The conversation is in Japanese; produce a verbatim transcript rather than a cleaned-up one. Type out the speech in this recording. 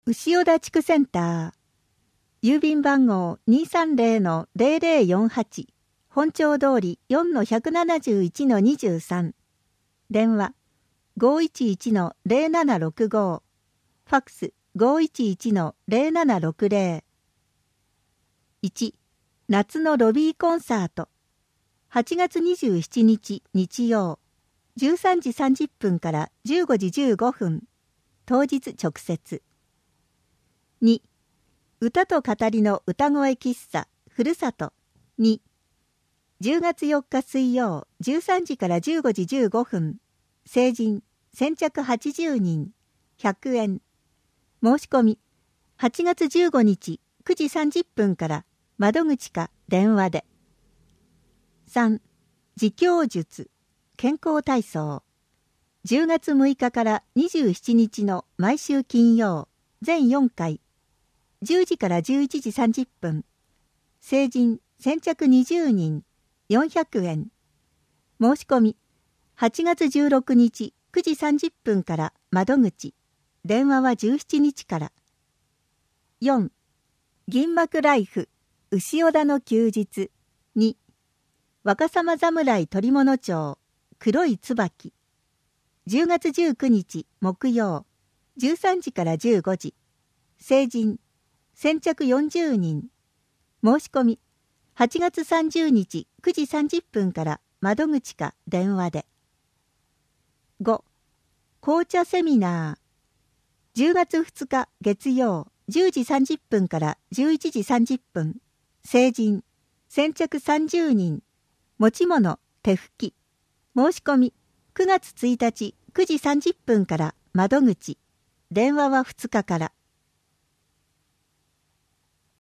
牛尾田地区センター、郵便番号 にーさんぜろのぜろぜろよんはち、本町通り よんのひゃくななじゅういちのにじゅうさん、電話 ごいちいちのぜろななろくご、ファックス ごいちいちのぜろななろくぜろ。いち、夏のロビーコンサート、はちがつにじゅうしちにち日曜、じゅうさんじさんじゅっぷんからじゅうごじじゅうごふん、当日直接。に、歌と語りの歌声喫茶ふるさとに、じゅうがつよっか水曜じゅうさんじからじゅうごじじゅうごふん、成人先着はちじゅうにん、ひゃくえん。申し込みはちがつじゅうごにちくじさんじゅっぷんから窓口か電話で。さん、自供術健康体操、じゅうがつむいかからにじゅうしちにちの毎週金曜全よんかい、じゅうじからじゅういちじさんじゅっぷん、成人先着にじゅうにん、よんひゃくえん。申し込みはちがつじゅうろくにちくじさんじゅっぷんから窓口、電話はじゅうしちにちから。よん、銀幕ライフ牛尾田の休日に、若様侍鳥物町黒い椿、じゅうがつじゅうくにち木曜じゅうさんじからじゅうごじ、成人先着よんじゅうにん。申し込みはちがつさんじゅうにちくじさんじゅっぷんから窓口か電話で。ご、紅茶セミナー、じゅうがつふつか月曜じゅうじさんじゅっぷんからじゅういちじさんじゅっぷん、成人先着さんじゅうにん、持ち物手拭き。申し込みくがつついたちくじさんじゅっぷんから窓口、電話はふつかから。